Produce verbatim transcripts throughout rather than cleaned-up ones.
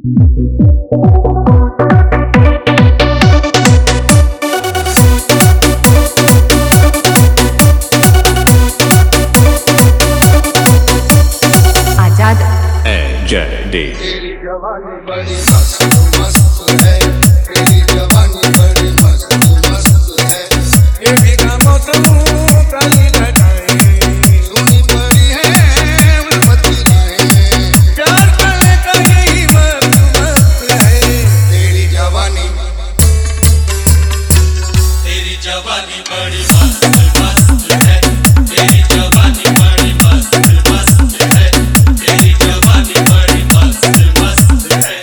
तेरी जवानी बड़ी मस्त मस्त है, तेरी जवानी बड़ी मस्त मस्त है। ये भीगा मौसम काली घटाएं, सुनी पड़ी है उल्फती राहें, प्यार करने का यही मस्त मस्त है। तेरी जवानी तेरी जवानी बड़ी मस्त मस्त है, तेरी जवानी बड़ी मस्त मस्त है, तेरी जवानी बड़ी मस्त मस्त है।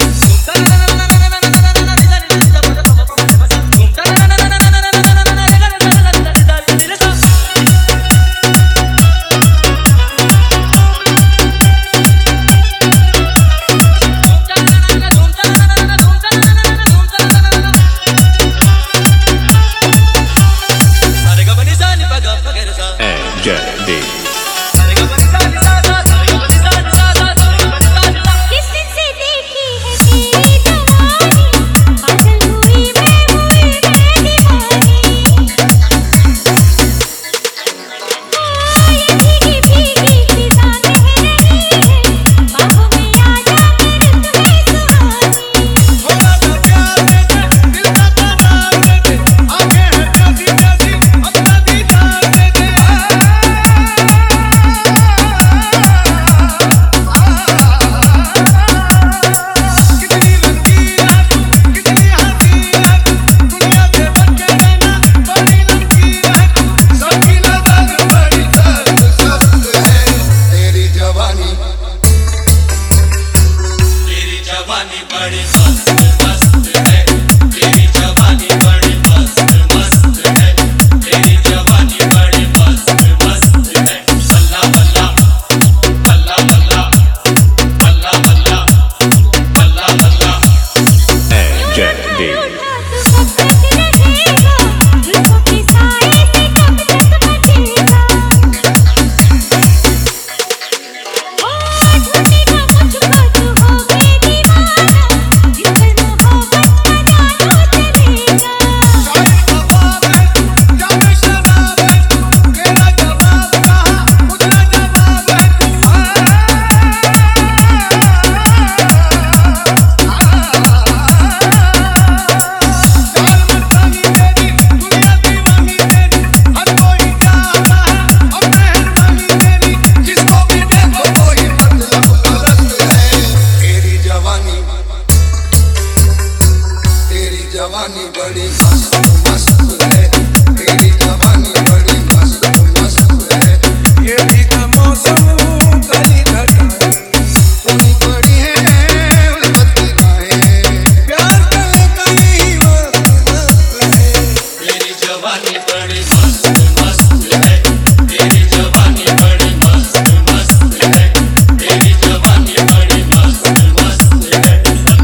जवानी बड़ी मस्त मस्त है, तेरी जवानी बड़ी मस्त मस्त है। ये भीगा मौसम काली घटाएं, सुनी पड़ी है उल्फती राहें, प्यार करने का यही मस्त मस्त है। तेरी जवानी बड़ी मस्त मस्त है, तेरी जवानी बड़ी मस्त मस्त है, तेरी जवानी बड़ी मस्त मस्त है।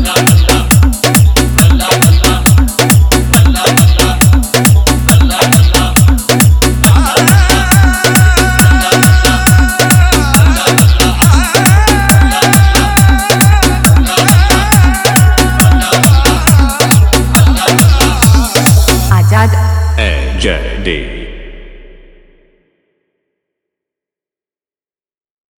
अल्लाह अल्लाह J D